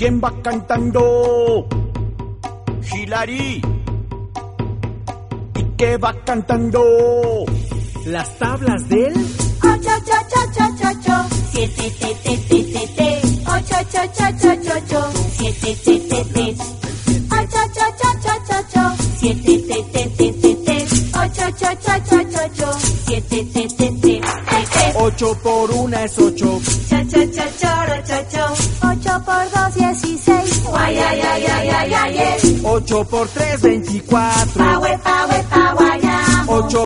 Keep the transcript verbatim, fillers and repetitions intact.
¿Quién va cantando? Hilary. ¿Y qué va cantando? Las tablas del ocho, ocho, ocho, ocho, ocho, siete, te, te, te, te, te, ocho, ocho, ocho, ocho, ocho, siete, te, te, te, ocho, ocho, ocho, ocho, ocho, siete, te, te, te, te, te, ocho, ocho, ocho, ocho, ocho, siete, te, te, te, te, te. Ocho por una es ocho. Cha, cha, cha, choro, cho, cho. Ocho por dos, dieciséis. Guay, ay, ay, ay, ay, ay, ay. Ocho por tres, veinticuatro. Pa, we, pa, we, pa, guayamo. Ocho